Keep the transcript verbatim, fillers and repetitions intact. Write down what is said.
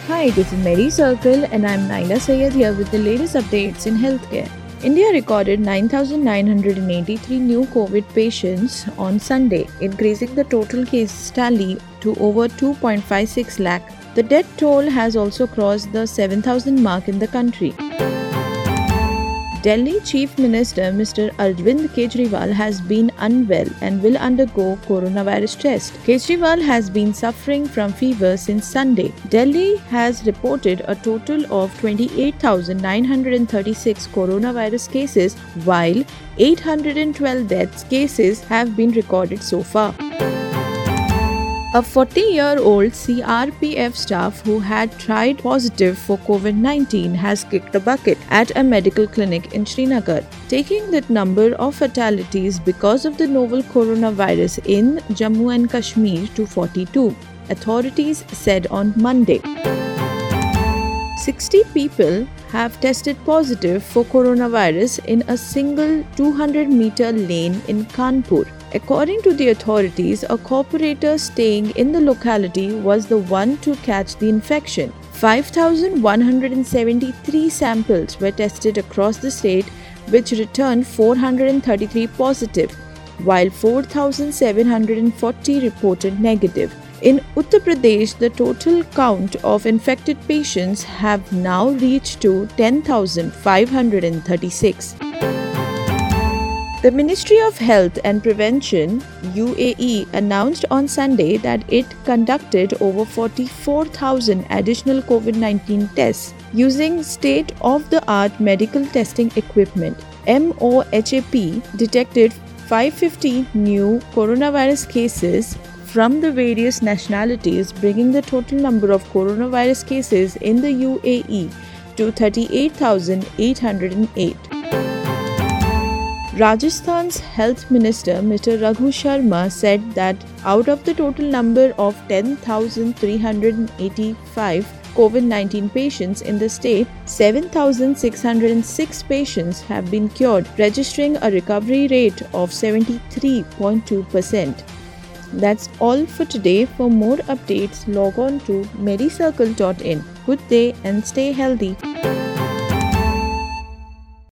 Hi, this is Mary Circle and I'm Naila Sayed here with the latest updates in healthcare. India recorded nine thousand nine hundred eighty-three new COVID patients on Sunday, increasing the total case tally to over two point five six lakh. The death toll has also crossed the seven thousand mark in the country. Delhi Chief Minister Mister Arvind Kejriwal has been unwell and will undergo coronavirus test. Kejriwal has been suffering from fever since Sunday. Delhi has reported a total of twenty-eight thousand nine hundred thirty-six coronavirus cases, while eight hundred twelve death cases have been recorded so far. A forty-year-old C R P F staff who had tried positive for COVID nineteen has kicked the bucket at a medical clinic in Srinagar, taking the number of fatalities because of the novel coronavirus in Jammu and Kashmir to forty-two, authorities said on Monday. sixty people have tested positive for coronavirus in a single two hundred meter lane in Kanpur. According to the authorities, a cooperator staying in the locality was the one to catch the infection. five thousand one hundred seventy-three samples were tested across the state, which returned four hundred thirty-three positive, while four thousand seven hundred forty reported negative. In Uttar Pradesh, the total count of infected patients have now reached to ten thousand five hundred thirty-six. The Ministry of Health and Prevention U A E announced on Sunday that it conducted over forty-four thousand additional COVID nineteen tests using state-of-the-art medical testing equipment. M O H A P detected five hundred fifty new coronavirus cases from the various nationalities, bringing the total number of coronavirus cases in the U A E to thirty-eight thousand eight hundred eight. Rajasthan's Health Minister Mister Raghu Sharma said that out of the total number of ten thousand three hundred eighty-five COVID nineteen patients in the state, seven thousand six hundred six patients have been cured, registering a recovery rate of seventy-three point two percent. That's all for today. For more updates, log on to mary circle dot in. Good day and stay healthy.